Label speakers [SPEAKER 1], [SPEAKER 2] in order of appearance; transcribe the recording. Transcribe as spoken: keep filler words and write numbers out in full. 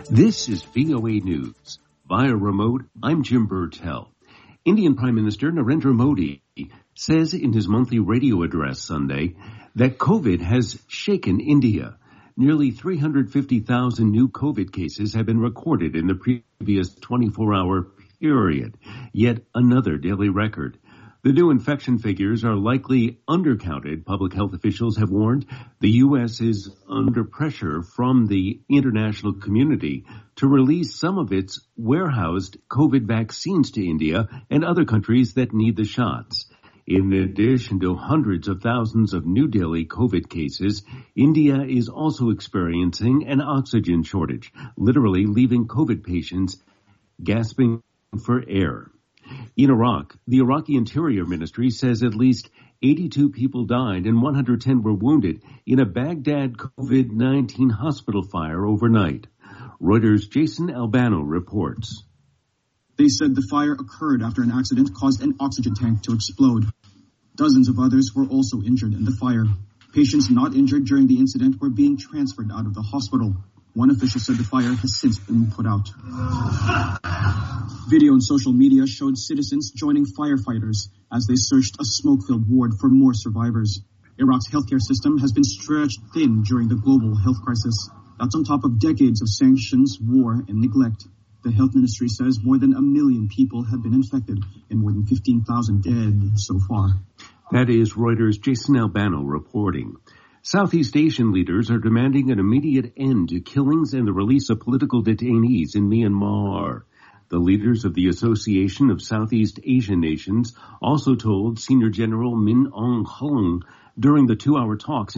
[SPEAKER 1] This is V O A News. Via remote, I'm Jim Burtell. Indian Prime Minister Narendra Modi says in his monthly radio address Sunday that COVID has shaken India. Nearly three hundred fifty thousand new COVID cases have been recorded in the previous twenty-four hour period, yet another daily record. The new infection figures are likely undercounted, public health officials have warned. The U S is under pressure from the international community to release some of its warehoused COVID vaccines to India and other countries that need the shots. In addition to hundreds of thousands of new daily COVID cases, India is also experiencing an oxygen shortage, literally leaving COVID patients gasping for air. In Iraq, the Iraqi Interior Ministry says at least eighty-two people died and one hundred ten were wounded in a Baghdad COVID nineteen hospital fire overnight. Reuters' Jason Albano reports.
[SPEAKER 2] They said the fire occurred after an accident caused an oxygen tank to explode. Dozens of others were also injured in the fire. Patients not injured during the incident were being transferred out of the hospital. One official said the fire has since been put out. Video on social media showed citizens joining firefighters as they searched a smoke-filled ward for more survivors. Iraq's healthcare system has been stretched thin during the global health crisis. That's on top of decades of sanctions, war, and neglect. The health ministry says more than a million people have been infected and more than fifteen thousand dead so far.
[SPEAKER 1] That is Reuters' Jason Albano reporting. Southeast Asian leaders are demanding an immediate end to killings and the release of political detainees in Myanmar. The leaders of the Association of Southeast Asian Nations also told Senior General Min Aung Hlaing during the two-hour talks